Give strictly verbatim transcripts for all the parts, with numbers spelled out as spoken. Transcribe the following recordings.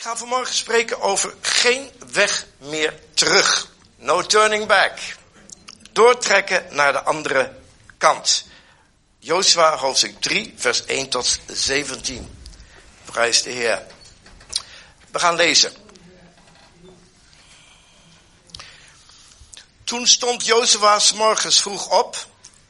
ga vanmorgen spreken over geen weg meer terug. No turning back. Doortrekken naar de andere kant. Jozua hoofdstuk drie, vers één tot zeventien. Prijs de Heer. We gaan lezen. Toen stond Jozua 's morgens vroeg op.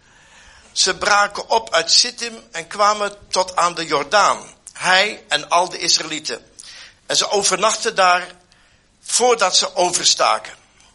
Ze braken op uit Sittim en kwamen tot aan de Jordaan. Hij en al de Israëlieten. En ze overnachten daar voordat ze overstaken.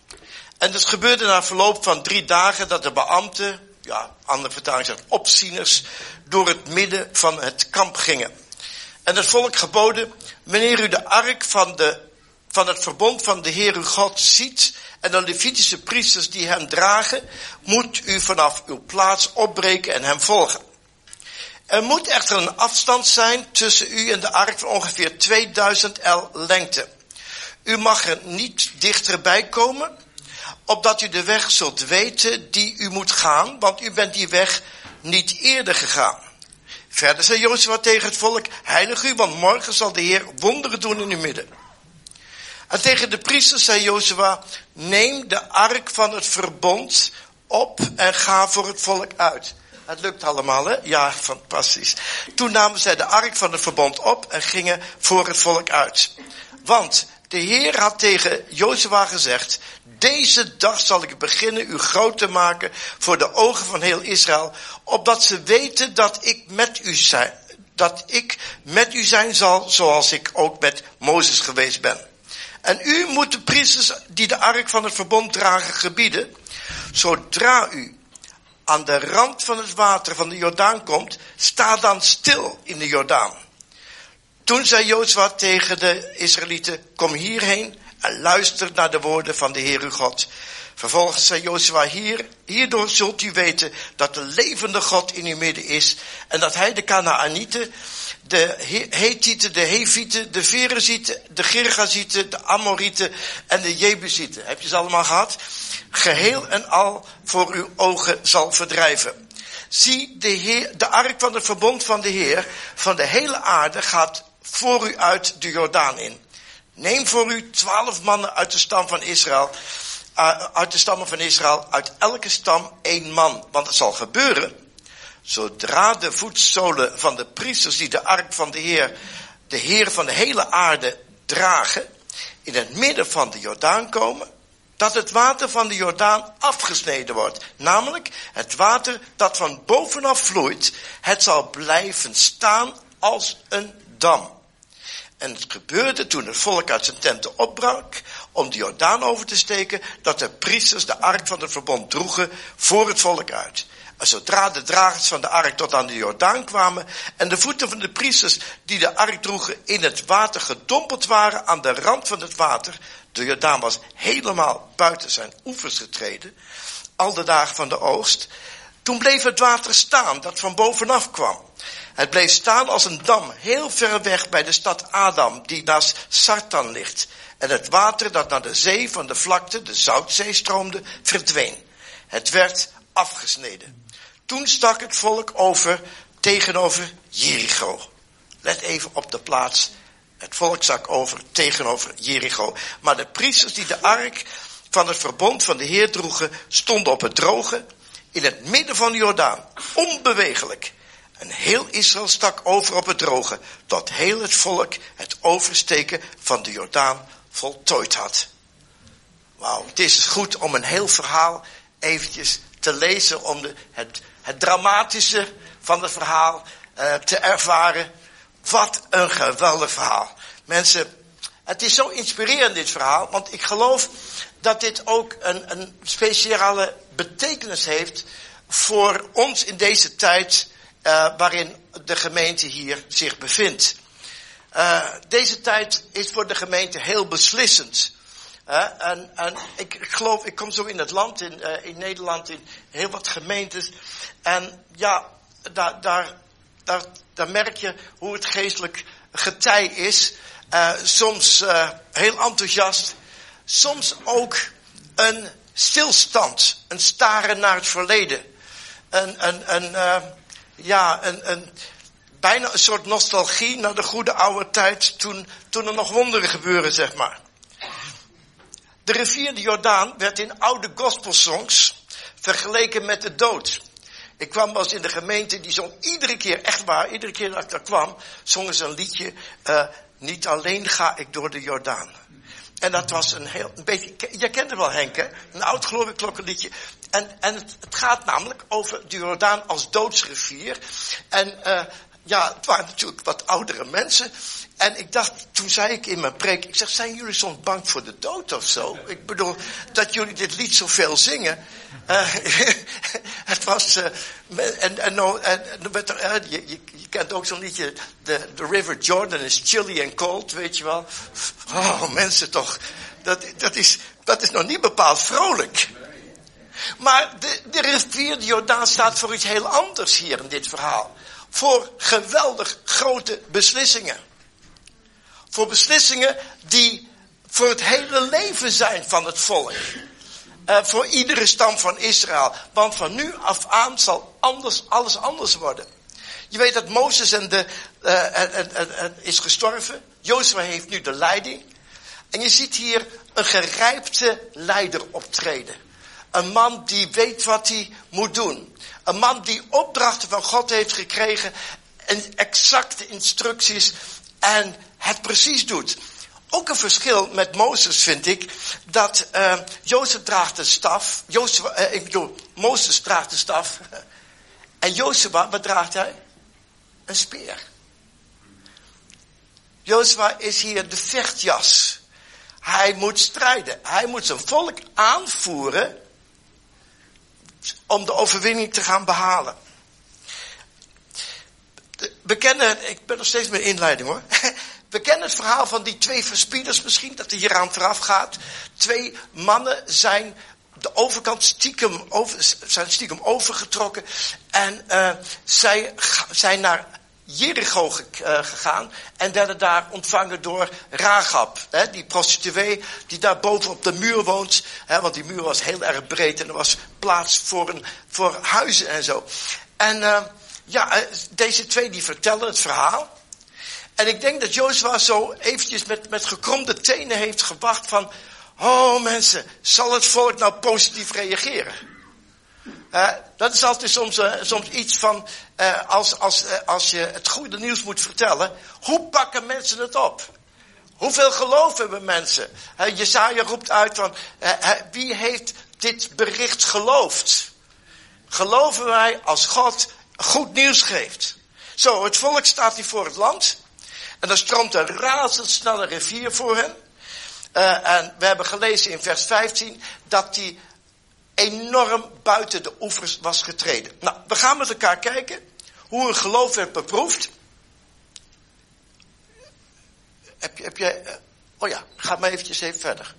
En het gebeurde na verloop van drie dagen dat de beambten, ja, andere vertaling zegt opzieners, door het midden van het kamp gingen. En het volk geboden, wanneer u de ark van, de, van het verbond van de Heer uw God ziet en de Levitische priesters die hem dragen, moet u vanaf uw plaats opbreken en hem volgen. Er moet echter een afstand zijn tussen u en de ark van ongeveer tweeduizend el lengte. U mag er niet dichterbij komen, opdat u de weg zult weten die u moet gaan, want u bent die weg niet eerder gegaan. Verder zei Jozua tegen het volk, heilig u, want morgen zal de Heer wonderen doen in uw midden. En tegen de priesters zei Jozua, neem de ark van het verbond op en ga voor het volk uit. Het lukt allemaal, hè? Ja, fantastisch. Toen namen zij de ark van het verbond op en gingen voor het volk uit. Want de Heer had tegen Jozua gezegd, deze dag zal ik beginnen u groot te maken voor de ogen van heel Israël, opdat ze weten dat ik met u zijn, dat ik met u zijn zal, zoals ik ook met Mozes geweest ben. En u moet de priesters die de ark van het verbond dragen gebieden, zodra u aan de rand van het water van de Jordaan komt, sta dan stil in de Jordaan. Toen zei Jozua tegen de Israëlieten, kom hierheen en luister naar de woorden van de Heer uw God. Vervolgens zei Jozua, hier, hierdoor zult u weten dat de levende God in uw midden is en dat hij de Kanaanieten, de Hethieten, de Hevieten, de Ferezieten, de Girgazieten, de Amorieten en de Jebusieten. Heb je ze allemaal gehad? Geheel en al voor uw ogen zal verdrijven. Zie, de, Heer, de ark van het verbond van de Heer van de hele aarde gaat voor u uit de Jordaan in. Neem voor u twaalf mannen uit de stam van Israël, uh, uit de stammen van Israël, uit elke stam één man. Want het zal gebeuren, zodra de voetzolen van de priesters die de ark van de Heer, de Heer van de hele aarde dragen, in het midden van de Jordaan komen, dat het water van de Jordaan afgesneden wordt. Namelijk het water dat van bovenaf vloeit, het zal blijven staan als een dam. En het gebeurde toen het volk uit zijn tenten opbrak om de Jordaan over te steken, dat de priesters de ark van het verbond droegen voor het volk uit. En zodra de dragers van de ark tot aan de Jordaan kwamen en de voeten van de priesters die de ark droegen in het water gedompeld waren aan de rand van het water, de Jordaan was helemaal buiten zijn oevers getreden, al de dagen van de oogst, toen bleef het water staan dat van bovenaf kwam. Het bleef staan als een dam, heel ver weg bij de stad Adam, die naast Sartan ligt. En het water dat naar de zee van de vlakte, de Zoutzee, stroomde, verdween. Het werd afgesneden. Toen stak het volk over tegenover Jericho. Let even op de plaats. Het volk stak over tegenover Jericho. Maar de priesters die de ark van het verbond van de Heer droegen, stonden op het droge, in het midden van de Jordaan, onbewegelijk. En heel Israël stak over op het droge, tot heel het volk het oversteken van de Jordaan voltooid had. Wauw, het is goed om een heel verhaal eventjes te lezen, om de, het, het dramatische van het verhaal uh, te ervaren. Wat een geweldig verhaal. Mensen, het is zo inspirerend dit verhaal, want ik geloof dat dit ook een, een speciale betekenis heeft voor ons in deze tijd uh, waarin de gemeente hier zich bevindt. Uh, deze tijd is voor de gemeente heel beslissend. Uh, en en ik, ik geloof, ik kom zo in het land, in, uh, in Nederland, in heel wat gemeentes. En ja, daar, daar, daar, daar merk je hoe het geestelijk getij is. Uh, soms uh, heel enthousiast, soms ook een stilstand, een staren naar het verleden. Een, een, een, uh, ja, een, een bijna een soort nostalgie naar de goede oude tijd toen, toen er nog wonderen gebeuren, zeg maar. De rivier de Jordaan werd in oude gospelsongs vergeleken met de dood. Ik kwam wel eens in de gemeente, die zong iedere keer, echt waar, iedere keer dat ik daar kwam, zongen ze een liedje, uh, niet alleen ga ik door de Jordaan. En dat was een heel, een beetje, jij kent het wel Henk, hè? Een oud glorieklokkenliedje. En, en het, het gaat namelijk over de Jordaan als doodsrivier. En uh, ja, het waren natuurlijk wat oudere mensen. En ik dacht, toen zei ik in mijn preek, ik zeg, zijn jullie soms bang voor de dood of zo? Ik bedoel, dat jullie dit lied zoveel zingen. Uh, het was, uh, en, en, en, en met, uh, je, je, je kent ook zo'n liedje, the, the River Jordan is chilly and cold, weet je wel. Oh, mensen toch, dat, dat, is, dat is nog niet bepaald vrolijk. Maar de, de rivier de Jordaan staat voor iets heel anders hier in dit verhaal. Voor geweldig grote beslissingen. Voor beslissingen die voor het hele leven zijn van het volk. Uh, voor iedere stam van Israël. Want van nu af aan zal anders, alles anders worden. Je weet dat Mozes en de, uh, en, en, en, is gestorven. Jozua heeft nu de leiding. En je ziet hier een gerijpte leider optreden. Een man die weet wat hij moet doen. Een man die opdrachten van God heeft gekregen. En exacte instructies. En het precies doet. Ook een verschil met Mozes vind ik. Dat uh, Jozef draagt de staf. Jozef, uh, ik bedoel, Mozes draagt de staf. En Jozua, wat draagt hij? Een speer. Jozua is hier de vechtjas. Hij moet strijden. Hij moet zijn volk aanvoeren. Om de overwinning te gaan behalen. We kennen, ik ben nog steeds met inleiding hoor. We kennen het verhaal van die twee verspieders misschien, dat er hieraan vooraf gaat. Twee mannen zijn de overkant stiekem, over, zijn stiekem overgetrokken. En uh, zij zijn naar Jericho ge, uh, gegaan. En werden daar ontvangen door Rahab. Hè, die prostituee die daar boven op de muur woont. Hè, want die muur was heel erg breed en er was plaats voor, een, voor huizen en zo. En uh, ja, deze twee die vertellen het verhaal. En ik denk dat Jozua zo eventjes met, met gekromde tenen heeft gewacht van... Oh mensen, zal het volk nou positief reageren? Uh, dat is altijd soms, uh, soms iets van, uh, als, als, uh, als je het goede nieuws moet vertellen. Hoe pakken mensen het op? Hoeveel geloof hebben mensen? Uh, Jesaja roept uit van, uh, uh, wie heeft dit bericht geloofd? Geloven wij als God goed nieuws geeft? Zo, het volk staat hier voor het land. En dan stroomt een razendsnelle rivier voor hen. Uh, en we hebben gelezen in vers vijftien dat die enorm buiten de oevers was getreden. Nou, we gaan met elkaar kijken hoe een geloof werd beproefd. Heb je, heb je, uh, oh ja, ga maar eventjes even verder.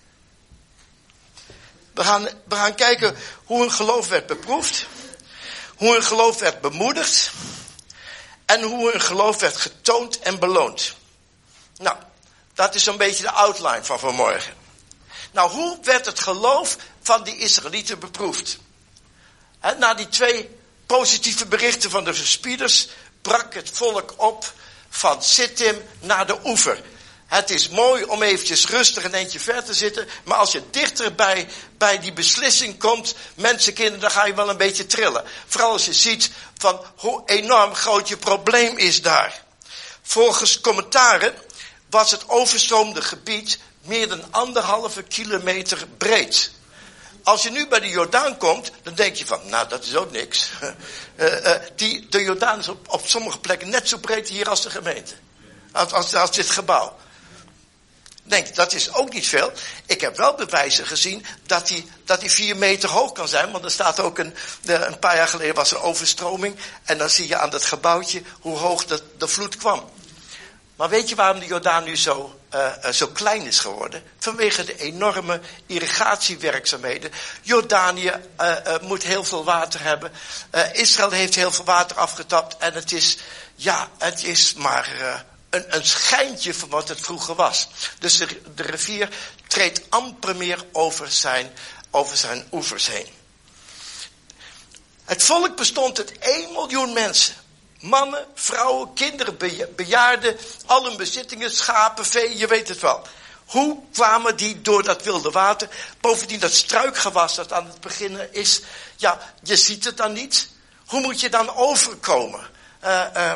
We gaan, we gaan kijken hoe een geloof werd beproefd. Hoe een geloof werd bemoedigd. En hoe een geloof werd getoond en beloond. Nou, dat is zo'n beetje de outline van vanmorgen. Nou, hoe werd het geloof van die Israëlieten beproefd? He, na die twee positieve berichten van de verspieders brak het volk op van Sittim naar de oever. Het is mooi om eventjes rustig een eentje ver te zitten, maar als je dichter bij, bij die beslissing komt, mensenkinderen, dan ga je wel een beetje trillen. Vooral als je ziet van hoe enorm groot je probleem is daar. Volgens commentaren was het overstroomde gebied meer dan anderhalve kilometer breed. Als je nu bij de Jordaan komt, dan denk je van, nou dat is ook niks. Uh, uh, die, de Jordaan is op, op sommige plekken net zo breed hier als de gemeente. Als, als, als dit gebouw. Denk, dat is ook niet veel. Ik heb wel bewijzen gezien dat die, dat die vier meter hoog kan zijn. Want er staat ook een, een paar jaar geleden was er overstroming. En dan zie je aan dat gebouwtje hoe hoog de, de vloed kwam. Maar weet je waarom de Jordaan nu zo, uh, uh, zo klein is geworden? Vanwege de enorme irrigatiewerkzaamheden. Jordanië uh, uh, moet heel veel water hebben. Uh, Israël heeft heel veel water afgetapt. En het is, ja, het is maar uh, een, een schijntje van wat het vroeger was. Dus de, de rivier treedt amper meer over zijn, over zijn oevers heen. Het volk bestond uit één miljoen mensen. Mannen, vrouwen, kinderen, bejaarden, al hun bezittingen, schapen, vee, je weet het wel. Hoe kwamen die door dat wilde water? Bovendien dat struikgewas dat aan het beginnen is. Ja, je ziet het dan niet. Hoe moet je dan overkomen? Uh, uh,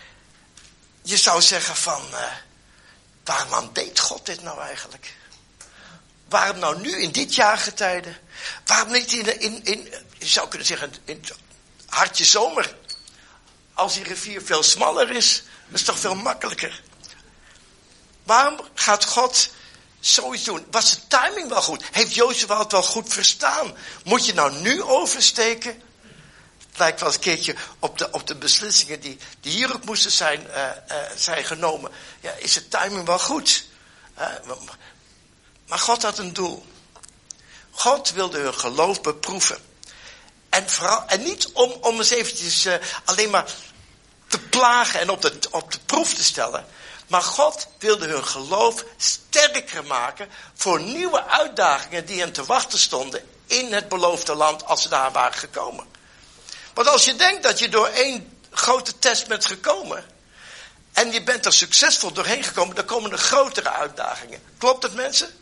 je zou zeggen van, uh, waarom deed God dit nou eigenlijk? Waarom nou nu in dit jaargetijde? Waarom niet in, in, in je zou kunnen zeggen, in het hartje zomer? Als die rivier veel smaller is, dat is toch veel makkelijker. Waarom gaat God zoiets doen? Was de timing wel goed? Heeft Jozua het wel goed verstaan? Moet je nou nu oversteken? Het lijkt wel eens een keertje op de, op de beslissingen die, die hier ook moesten zijn, uh, uh, zijn genomen. Ja, is de timing wel goed? Uh, maar God had een doel. God wilde hun geloof beproeven. En, vooral, en niet om, om eens eventjes uh, alleen maar te plagen en op de, op de proef te stellen. Maar God wilde hun geloof sterker maken voor nieuwe uitdagingen die hen te wachten stonden in het beloofde land als ze daar waren gekomen. Want als je denkt dat je door één grote test bent gekomen en je bent er succesvol doorheen gekomen, dan komen er grotere uitdagingen. Klopt het, mensen?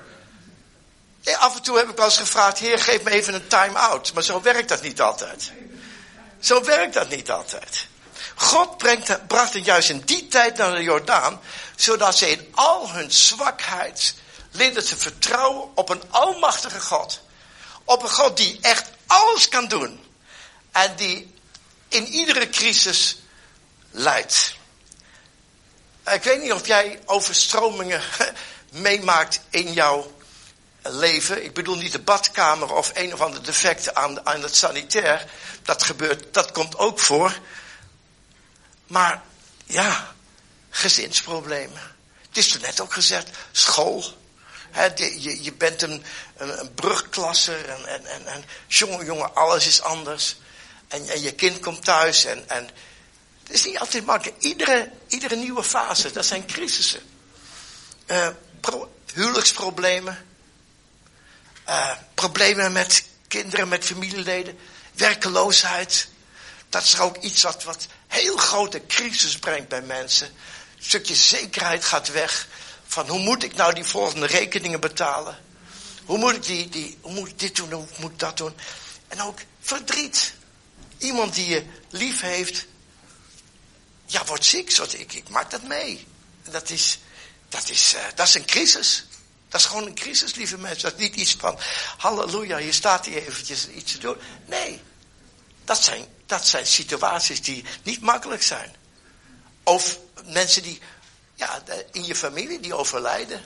Ja, af en toe heb ik wel eens gevraagd, Heer, geef me even een time-out. Maar zo werkt dat niet altijd. Zo werkt dat niet altijd. God brengt, bracht hen juist in die tijd naar de Jordaan, zodat ze in al hun zwakheid leerden te vertrouwen op een almachtige God. Op een God die echt alles kan doen. En die in iedere crisis leidt. Ik weet niet of jij overstromingen meemaakt in jouw leven. Ik bedoel niet de badkamer of een of ander defect aan, aan het sanitair. Dat gebeurt, dat komt ook voor. Maar ja, gezinsproblemen. Het is toen net ook gezegd, school. He, de, je, je bent een, een, een brugklasser en, en, en, en jongen, jongen, alles is anders. En, en je kind komt thuis en, en het is niet altijd makkelijk. Iedere, iedere nieuwe fase, dat zijn crisissen. Uh, pro, huwelijksproblemen. Uh, problemen met kinderen, met familieleden. Werkeloosheid. Dat is ook iets wat, wat heel grote crisis brengt bij mensen. Een stukje zekerheid gaat weg. Van hoe moet ik nou die volgende rekeningen betalen? Hoe moet ik, die, die, hoe moet ik dit doen, hoe moet ik dat doen? En ook verdriet. Iemand die je lief heeft. Ja, wordt ziek. Zoals ik, ik maak dat mee. Dat is, dat, is, uh, dat is een crisis. Dat is gewoon een crisis, lieve mensen. Dat is niet iets van, halleluja, je staat hier eventjes iets te doen. Nee, dat zijn, dat zijn situaties die niet makkelijk zijn. Of mensen die, ja, in je familie die overlijden.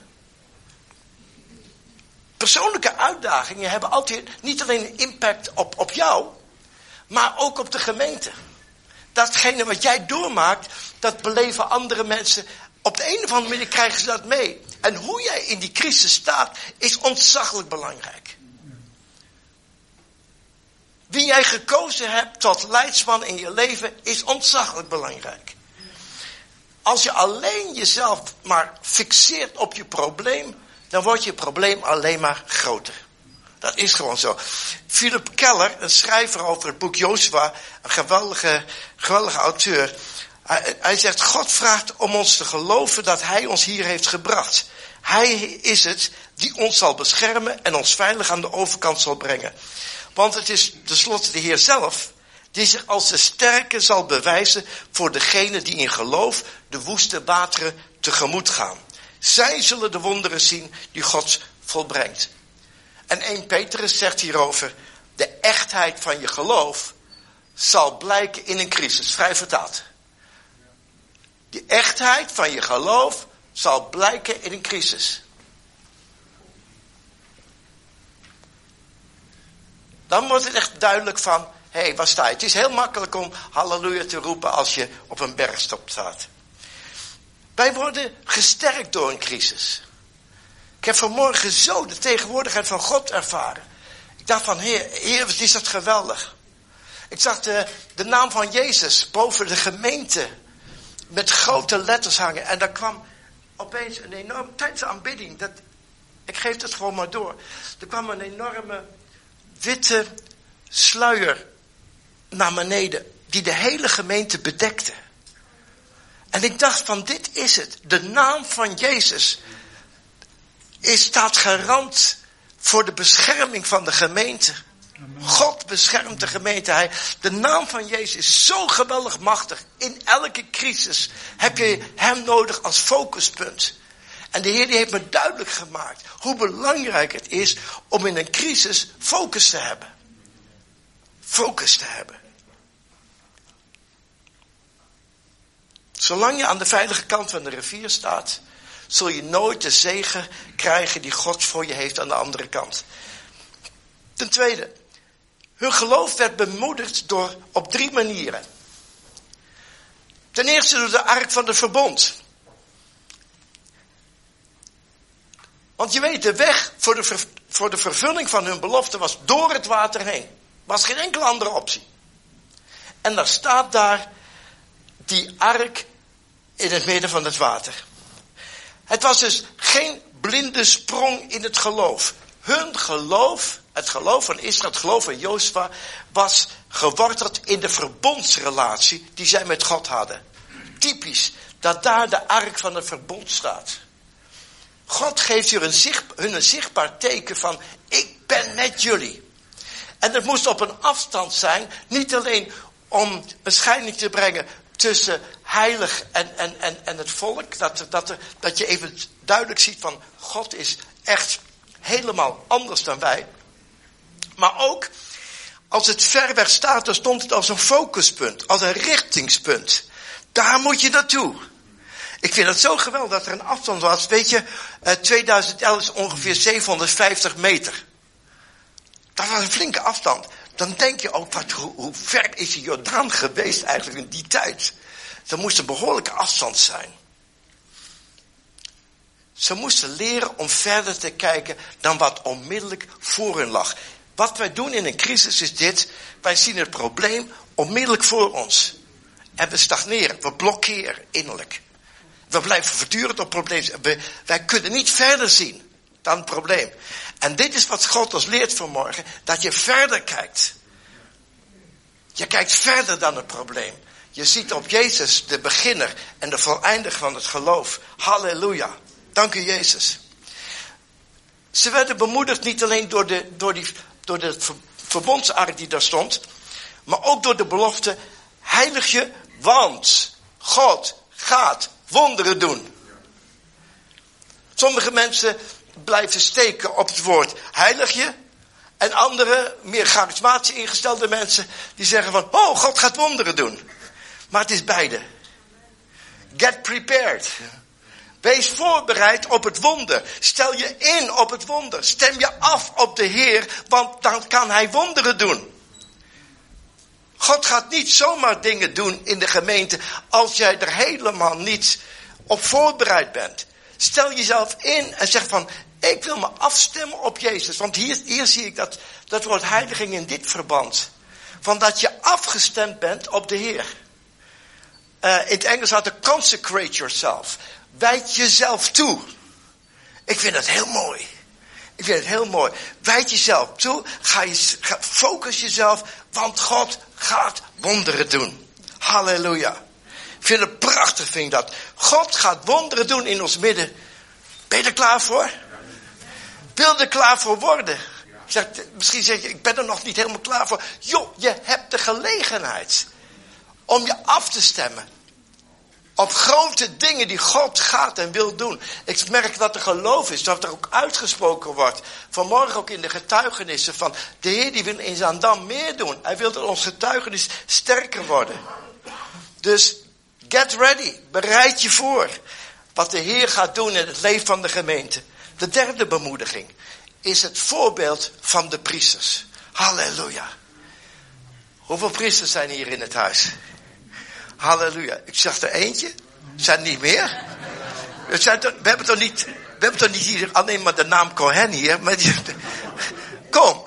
Persoonlijke uitdagingen hebben altijd niet alleen een impact op, op jou, maar ook op de gemeente. Datgene wat jij doormaakt, dat beleven andere mensen. Op de een of andere manier krijgen ze dat mee. En hoe jij in die crisis staat, is ontzaglijk belangrijk. Wie jij gekozen hebt tot leidsman in je leven, is ontzaglijk belangrijk. Als je alleen jezelf maar fixeert op je probleem, dan wordt je probleem alleen maar groter. Dat is gewoon zo. Philip Keller, een schrijver over het boek Jozua, een geweldige, geweldige auteur. Hij, hij zegt, God vraagt om ons te geloven dat hij ons hier heeft gebracht. Hij is het die ons zal beschermen en ons veilig aan de overkant zal brengen. Want het is tenslotte de Heer zelf die zich als de sterke zal bewijzen voor degene die in geloof de woeste wateren tegemoet gaan. Zij zullen de wonderen zien die God volbrengt. En Eerste Petrus zegt hierover, de echtheid van je geloof zal blijken in een crisis. Vrij vertaald. De echtheid van je geloof zal blijken in een crisis. Dan wordt het echt duidelijk van, hé, hey, waar sta je? Het is heel makkelijk om halleluja te roepen als je op een bergstop staat. Wij worden gesterkt door een crisis. Ik heb vanmorgen zo de tegenwoordigheid van God ervaren. Ik dacht van, Heer, Heer, wat is dat geweldig. Ik zag de, de naam van Jezus boven de gemeente met grote letters hangen. En daar kwam opeens een enorme, tijdens de aanbidding, dat, ik geef het gewoon maar door. Er kwam een enorme witte sluier naar beneden. die de hele gemeente bedekte. En ik dacht van, dit is het. De naam van Jezus is, staat garant voor de bescherming van de gemeente. God beschermt de gemeente. Hij, de naam van Jezus is zo geweldig machtig. In elke crisis heb je hem nodig als focuspunt. En de Heer die heeft me duidelijk gemaakt hoe belangrijk het is om in een crisis focus te hebben. Focus te hebben. Zolang je aan de veilige kant van de rivier staat, zul je nooit de zegen krijgen die God voor je heeft aan de andere kant. Ten tweede, hun geloof werd bemoedigd door, op drie manieren. Ten eerste door de ark van het verbond. Want je weet, de weg voor de, ver, voor de vervulling van hun belofte was door het water heen. Was geen enkele andere optie. En daar staat daar die ark in het midden van het water. Het was dus geen blinde sprong in het geloof. Hun geloof, het geloof van Israël, het geloof van Jozua, was geworteld in de verbondsrelatie die zij met God hadden. Typisch, dat daar de ark van het verbond staat. God geeft hun een, zicht, hun een zichtbaar teken van, ik ben met jullie. En dat moest op een afstand zijn, niet alleen om een scheiding te brengen tussen heilig en, en, en, en het volk. Dat, dat, dat je even duidelijk ziet van, God is echt helemaal anders dan wij. Maar ook, als het ver weg staat, dan stond het als een focuspunt, als een richtingspunt. Daar moet je naartoe. Ik vind het zo geweldig dat er een afstand was. Weet je, tweeduizend elf is ongeveer zevenhonderdvijftig meter. Dat was een flinke afstand. Dan denk je ook, wat, hoe, hoe ver is de Jordaan geweest eigenlijk in die tijd? Dat moest een behoorlijke afstand zijn. Ze moesten leren om verder te kijken dan wat onmiddellijk voor hun lag. Wat wij doen in een crisis is dit. Wij zien het probleem onmiddellijk voor ons. En we stagneren, we blokkeren innerlijk. We blijven voortdurend op problemen. We, wij kunnen niet verder zien dan het probleem. En dit is wat God ons leert vanmorgen. Dat je verder kijkt. Je kijkt verder dan het probleem. Je ziet op Jezus de beginner en de voleindiger van het geloof. Halleluja. Dank u Jezus. Ze werden bemoedigd niet alleen door de, door die, door de verbondsark die daar stond. Maar ook door de belofte. Heilig je, want God gaat wonderen doen. Sommige mensen blijven steken op het woord heilig je. En andere, meer charismatisch ingestelde mensen, die zeggen van, oh, God gaat wonderen doen. Maar het is beide. Get prepared. Wees voorbereid op het wonder. Stel je in op het wonder. Stem je af op de Heer, want dan kan Hij wonderen doen. God gaat niet zomaar dingen doen in de gemeente als jij er helemaal niet op voorbereid bent. Stel jezelf in en zeg van, ik wil me afstemmen op Jezus. Want hier, hier zie ik dat, dat woord heiliging in dit verband. Van dat je afgestemd bent op de Heer. Uh, in het Engels had de consecrate yourself. Wijd jezelf toe. Ik vind dat heel mooi. Ik vind het heel mooi. Wijd jezelf toe. Ga je, ga, focus jezelf. Want God gaat wonderen doen. Halleluja. Ik vind het prachtig, vind ik dat. God gaat wonderen doen in ons midden. Ben je er klaar voor? Wil je er klaar voor worden? Zeg, misschien zeg je, ik ben er nog niet helemaal klaar voor. Joh, je hebt de gelegenheid om je af te stemmen op grote dingen die God gaat en wil doen. Ik merk dat er geloof is, dat er ook uitgesproken wordt. Vanmorgen ook in de getuigenissen van, de Heer die wil in Zaandam meer doen. Hij wil dat ons getuigenis sterker worden. Dus get ready, bereid je voor wat de Heer gaat doen in het leven van de gemeente. De derde bemoediging is het voorbeeld van de priesters. Halleluja. Hoeveel priesters zijn hier in het huis? Halleluja. Ik zag er eentje. Zijn er niet meer? Het zijn toch, we hebben toch niet, we hebben toch niet hier alleen maar de naam Cohen hier. Maar die, kom.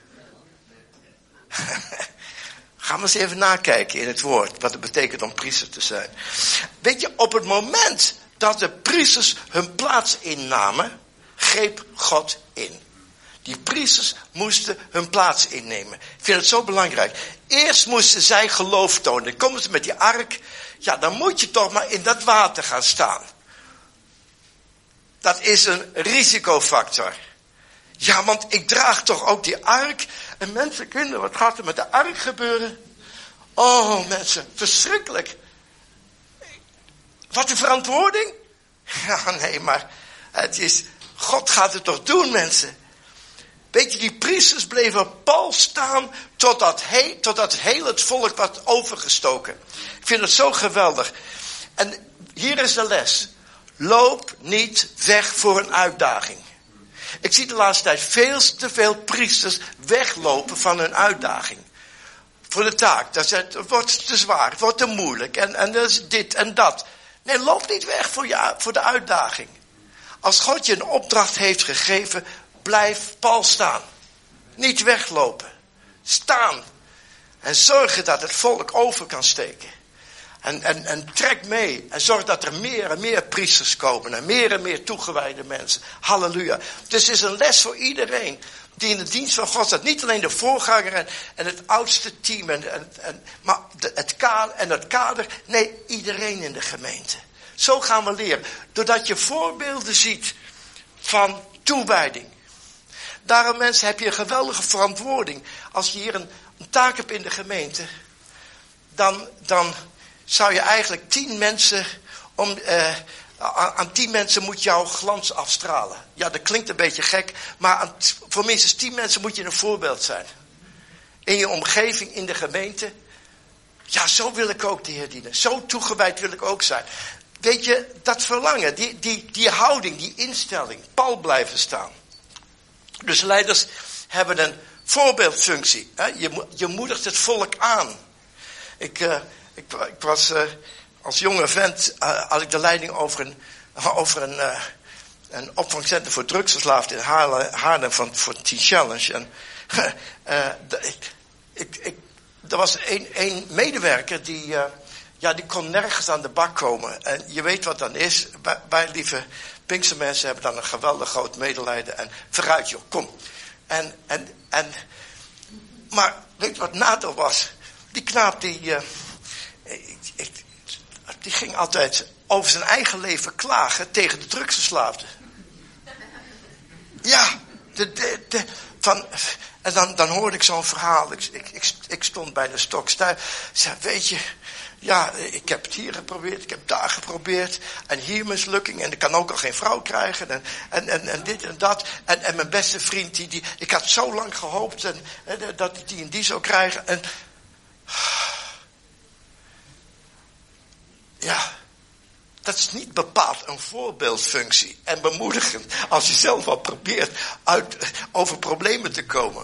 Ga maar eens even nakijken in het woord. Wat het betekent om priester te zijn. Weet je, op het moment dat de priesters hun plaats innamen, greep God in. Die priesters moesten hun plaats innemen. Ik vind het zo belangrijk. Eerst moesten zij geloof tonen. Dan komen ze met die ark. Ja, dan moet je toch maar in dat water gaan staan. Dat is een risicofactor. Ja, want ik draag toch ook die ark. En mensen, kinderen, wat gaat er met de ark gebeuren? Oh, mensen, verschrikkelijk. Wat een verantwoording. Ja, nee, maar het is, God gaat het toch doen, mensen. Weet je, die priesters bleven pal staan totdat, he, totdat heel het volk was overgestoken. Ik vind het zo geweldig. En hier is de les. Loop niet weg voor een uitdaging. Ik zie de laatste tijd veel te veel priesters weglopen van hun uitdaging. Voor de taak. Dat het wordt te zwaar, het wordt te moeilijk. En, en dat is dit en dat. Nee, loop niet weg voor, je, voor de uitdaging. Als God je een opdracht heeft gegeven, blijf pal staan. Niet weglopen. Staan. En zorgen dat het volk over kan steken. En, en, en trek mee. En zorg dat er meer en meer priesters komen. En meer en meer toegewijde mensen. Halleluja. Dus het is een les voor iedereen die in de dienst van God staat. Niet alleen de voorganger en, en het oudste team. En, en, en, maar de, het kader en het kader. Nee, iedereen in de gemeente. Zo gaan we leren. Doordat je voorbeelden ziet van toewijding. Daarom mensen heb je een geweldige verantwoording. Als je hier een, een taak hebt in de gemeente. Dan, dan zou je eigenlijk tien mensen. Om, eh, aan, aan tien mensen moet jouw glans afstralen. Ja, dat klinkt een beetje gek. Maar aan, voor minstens tien mensen moet je een voorbeeld zijn. In je omgeving, in de gemeente. Ja, zo wil ik ook de Heer dienen. Zo toegewijd wil ik ook zijn. Weet je, dat verlangen, die, die, die houding, die instelling. Pal blijven staan. Dus leiders hebben een voorbeeldfunctie. Hè? Je, je moedigt het volk aan. Ik, uh, ik, ik was uh, als jonge vent, uh, had ik de leiding over een, over een, uh, een opvangcentrum voor drugsverslaafden in Haarlem van, voor Teen Challenge. En, uh, de, ik, ik, ik, er was een medewerker die, uh, ja, die kon nergens aan de bak komen. En je weet wat dan is. Wij, wij lieve Pinkse mensen hebben dan een geweldig groot medelijden. En vooruit joh, kom. En, en, en, maar weet je wat nadeel was? Die knaap die, uh, ik, ik, die ging altijd over zijn eigen leven klagen tegen de drugsverslaafden. Ja, de, de, de, van, en dan, dan hoorde ik zo'n verhaal. Ik, ik, ik, ik stond bij de Stokstuin. Ik zei, weet je, ja, ik heb het hier geprobeerd, ik heb daar geprobeerd. En hier mislukking. En ik kan ook al geen vrouw krijgen. En, en, en, en dit en dat. En, en mijn beste vriend, die, die, ik had zo lang gehoopt en, en, dat ik die en die zou krijgen. En ja, dat is niet bepaald een voorbeeldfunctie en bemoedigend als je zelf al probeert uit, over problemen te komen.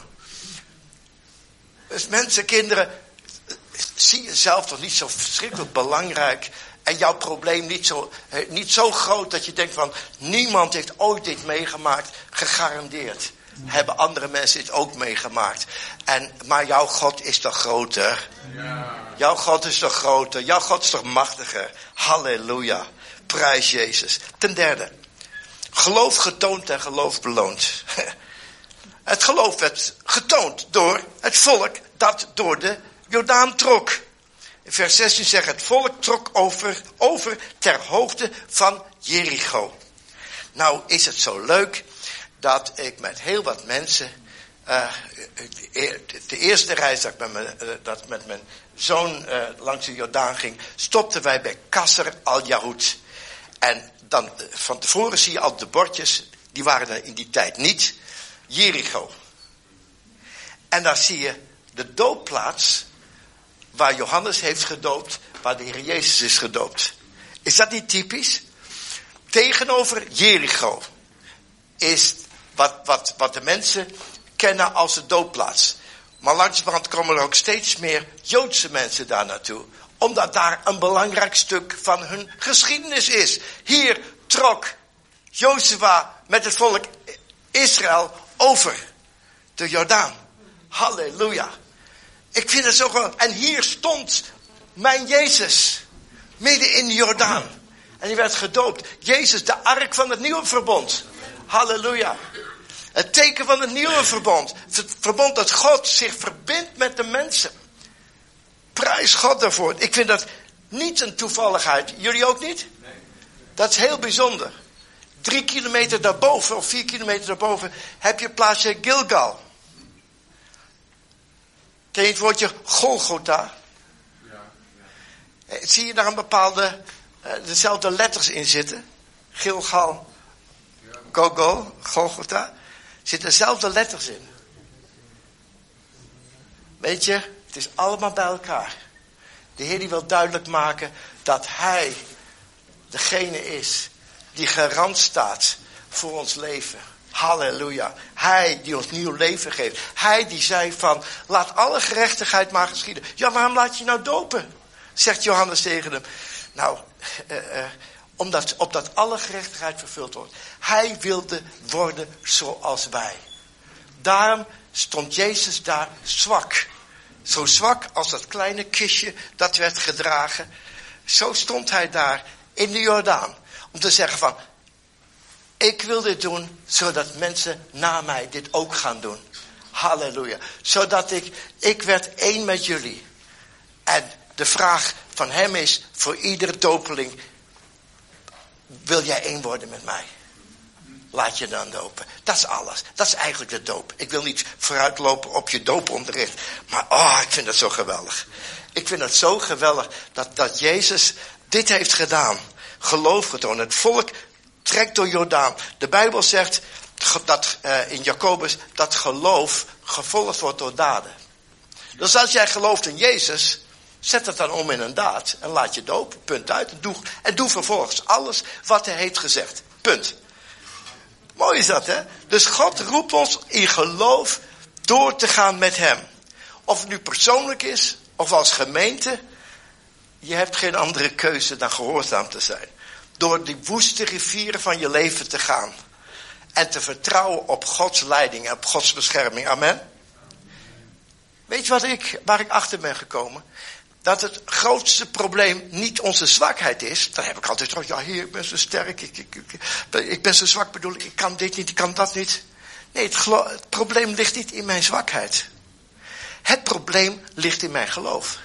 Dus mensen, kinderen, zie jezelf toch niet zo verschrikkelijk belangrijk en jouw probleem niet zo, niet zo groot dat je denkt van niemand heeft ooit dit meegemaakt, gegarandeerd. Hebben andere mensen dit ook meegemaakt. En, maar jouw God is toch groter? Ja. Jouw God is toch groter? Jouw God is toch machtiger? Halleluja. Prijs Jezus. Ten derde. Geloof getoond en geloof beloond. Het geloof werd getoond door het volk dat door de Jordaan trok. In vers zestien zegt het volk trok over, over ter hoogte van Jericho. Nou is het zo leuk dat ik met heel wat mensen, uh, de eerste reis dat ik met mijn, uh, dat met mijn zoon uh, langs de Jordaan ging, stopten wij bij Qasr al-Yahud. En dan van tevoren zie je al de bordjes, die waren er in die tijd niet, Jericho. En daar zie je de doopplaats waar Johannes heeft gedoopt, waar de Heer Jezus is gedoopt. Is dat niet typisch? Tegenover Jericho is wat, wat, wat de mensen kennen als de doopplaats. Maar langzamerhand komen er ook steeds meer Joodse mensen daar naartoe. Omdat daar een belangrijk stuk van hun geschiedenis is. Hier trok Jozua met het volk Israël over de Jordaan. Halleluja. Ik vind het zo gewoon. En hier stond mijn Jezus midden in de Jordaan. En die werd gedoopt. Jezus, de ark van het nieuwe verbond. Halleluja. Het teken van het nieuwe verbond. Het verbond dat God zich verbindt met de mensen. Prijs God daarvoor. Ik vind dat niet een toevalligheid. Jullie ook niet? Nee. Dat is heel bijzonder. Drie kilometer daarboven, of vier kilometer daarboven, heb je het plaatsje Gilgal. Ken je het woordje Golgotha? Ja, ja. Zie je daar een bepaalde, uh, dezelfde letters in zitten? Gilgal, Gogol, Golgotha. Er zitten dezelfde letters in. Weet je, het is allemaal bij elkaar. De Heer die wil duidelijk maken dat Hij degene is die garant staat voor ons leven. Halleluja. Hij die ons nieuw leven geeft. Hij die zei van, laat alle gerechtigheid maar geschieden. Ja, waarom laat je nou dopen? Zegt Johannes tegen hem. Nou, uh, uh, omdat, opdat alle gerechtigheid vervuld wordt. Hij wilde worden zoals wij. Daarom stond Jezus daar zwak. Zo zwak als dat kleine kistje dat werd gedragen. Zo stond hij daar in de Jordaan. Om te zeggen van, ik wil dit doen, zodat mensen na mij dit ook gaan doen. Halleluja. Zodat ik, ik werd één met jullie. En de vraag van hem is, voor iedere dopeling, wil jij één worden met mij? Laat je dan dopen. Dat is alles. Dat is eigenlijk de doop. Ik wil niet vooruitlopen op je dooponderricht. Maar oh, ik vind het zo geweldig. Ik vind het zo geweldig dat, dat Jezus dit heeft gedaan. Geloof getoond. Het volk trekt door Jordaan. De Bijbel zegt dat uh, in Jacobus dat geloof gevolgd wordt door daden. Dus als jij gelooft in Jezus, zet het dan om in een daad. En laat je dopen. Punt uit. En doe, en doe vervolgens alles wat hij heeft gezegd. Punt. Mooi is dat, hè? Dus God roept ons in geloof door te gaan met hem. Of het nu persoonlijk is, of als gemeente. Je hebt geen andere keuze dan gehoorzaam te zijn. Door die woeste rivieren van je leven te gaan. En te vertrouwen op Gods leiding en op Gods bescherming. Amen. Weet je wat ik, waar ik achter ben gekomen? Dat het grootste probleem niet onze zwakheid is. Dan heb ik altijd gezegd, ja Heer, ik ben zo sterk. Ik, ik, ik, ik ben zo zwak, bedoel ik, ik kan dit niet, ik kan dat niet. Nee, het, gelo- het probleem ligt niet in mijn zwakheid. Het probleem ligt in mijn geloof.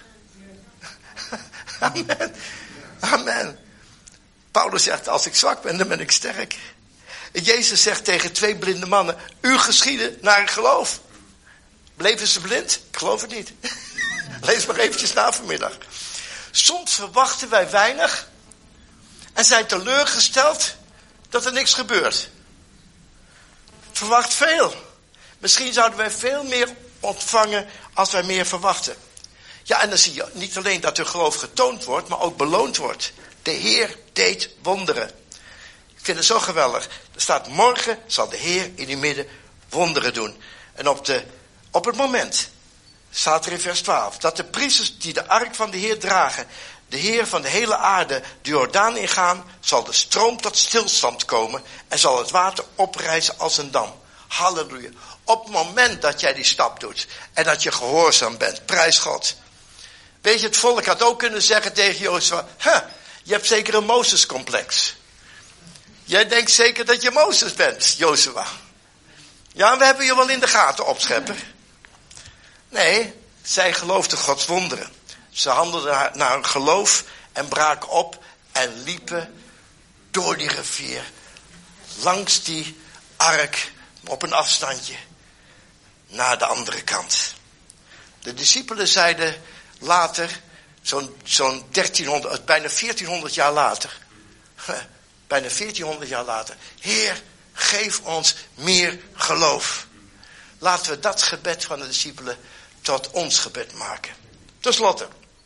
Amen. Amen. Paulus zegt, als ik zwak ben, dan ben ik sterk. En Jezus zegt tegen twee blinde mannen, u geschieden naar het geloof. Bleven ze blind? Ik geloof het niet. Lees maar eventjes na vanmiddag. Soms verwachten wij weinig en zijn teleurgesteld dat er niks gebeurt. Verwacht veel. Misschien zouden wij veel meer ontvangen als wij meer verwachten. Ja, en dan zie je niet alleen dat uw geloof getoond wordt, maar ook beloond wordt. De Heer deed wonderen. Ik vind het zo geweldig. Er staat, morgen zal de Heer in uw midden wonderen doen. En op, de, op het moment, staat er in vers twaalf, dat de priesters die de ark van de Heer dragen, de Heer van de hele aarde de Jordaan ingaan, zal de stroom tot stilstand komen en zal het water oprijzen als een dam. Halleluja. Op het moment dat jij die stap doet en dat je gehoorzaam bent, prijs God. Weet je, het volk had ook kunnen zeggen tegen Jozua, huh, je hebt zeker een Mozes-complex. Jij denkt zeker dat je Mozes bent, Jozua. Ja, we hebben je wel in de gaten, opschepper. Nee, zij geloofden Gods wonderen. Ze handelden naar hun geloof en braken op en liepen door die rivier. Langs die ark op een afstandje naar de andere kant. De discipelen zeiden later, zo'n, zo'n dertienhonderd, bijna veertienhonderd jaar later. Bijna veertienhonderd jaar later. Heer, geef ons meer geloof. Laten we dat gebed van de discipelen tot ons gebed maken. Ten slotte.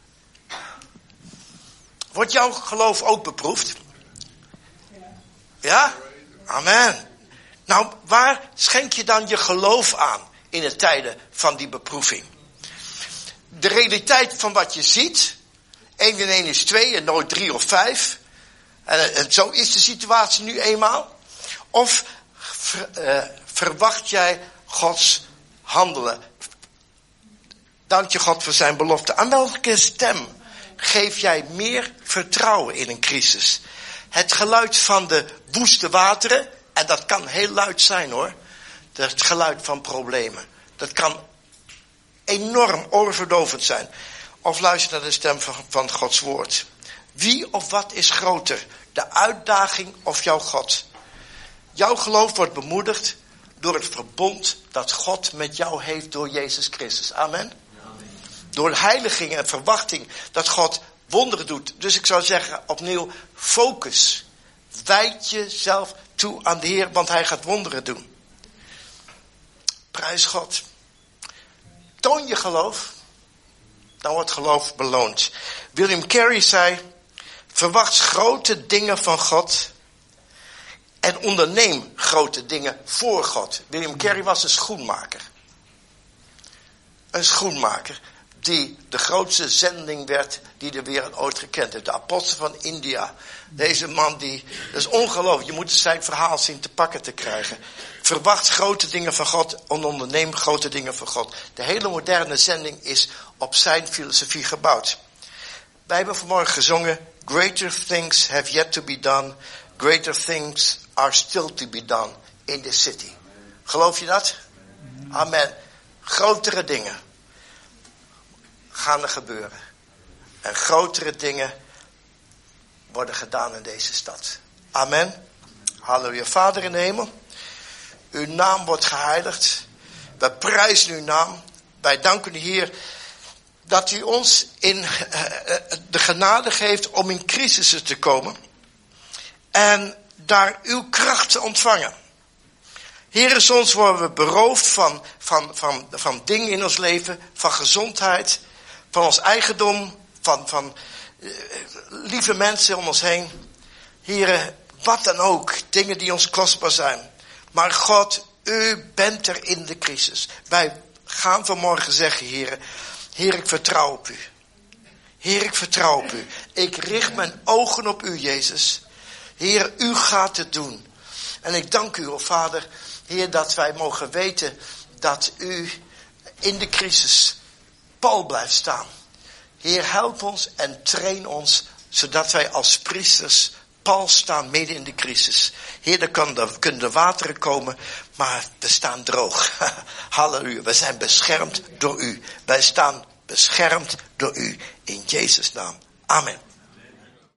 Wordt jouw geloof ook beproefd? Ja? Amen. Nou, waar schenk je dan je geloof aan in de tijden van die beproeving? De realiteit van wat je ziet. één en één is twee en nooit drie of vijf. En, en zo is de situatie nu eenmaal. Of ver, uh, verwacht jij Gods handelen? Dank je God voor zijn belofte. Aan welke stem geef jij meer vertrouwen in een crisis? Het geluid van de woeste wateren, en dat kan heel luid zijn hoor. Het geluid van problemen. Dat kan enorm oorverdovend zijn. Of luister naar de stem van, van Gods woord. Wie of wat is groter? De uitdaging of jouw God? Jouw geloof wordt bemoedigd door het verbond dat God met jou heeft door Jezus Christus. Amen. Door heiliging en verwachting dat God wonderen doet. Dus ik zou zeggen opnieuw, focus. Wijd jezelf toe aan de Heer, want hij gaat wonderen doen. Prijs God. Toon je geloof, dan wordt geloof beloond. William Carey zei, verwacht grote dingen van God en onderneem grote dingen voor God. William Carey was een schoenmaker. Een schoenmaker die de grootste zending werd die de wereld ooit gekend heeft. De apostel van India. Deze man die, dat is ongelooflijk. Je moet zijn verhaal zien te pakken te krijgen. Verwacht grote dingen van God en onderneem grote dingen van God. De hele moderne zending is op zijn filosofie gebouwd. Wij hebben vanmorgen gezongen, greater things have yet to be done. Greater things are still to be done in this city. Geloof je dat? Amen. Grotere dingen gaan er gebeuren. En grotere dingen worden gedaan in deze stad. Amen. Halleluja. Vader in de hemel. Uw naam wordt geheiligd. Wij prijzen uw naam. Wij danken u, Heer, dat u ons in uh, de genade geeft om in crisissen te komen. En daar uw kracht te ontvangen. Heer, soms worden we beroofd van, van, van, van dingen in ons leven. Van gezondheid. Van ons eigendom. Van, van uh, lieve mensen om ons heen. Heer, wat dan ook. Dingen die ons kostbaar zijn. Maar God, u bent er in de crisis. Wij gaan vanmorgen zeggen, Heer, Heer, ik vertrouw op u. Heer, ik vertrouw op u. Ik richt mijn ogen op u, Jezus. Heer, u gaat het doen. En ik dank u, o Vader, Heer, dat wij mogen weten dat u in de crisis pal blijft staan. Heer, help ons en train ons, zodat wij als priesters pal staan midden in de crisis. Heer, er kunnen de wateren komen, maar we staan droog. Halleluja, we zijn beschermd door u. Wij staan beschermd door u in Jezus' naam. Amen.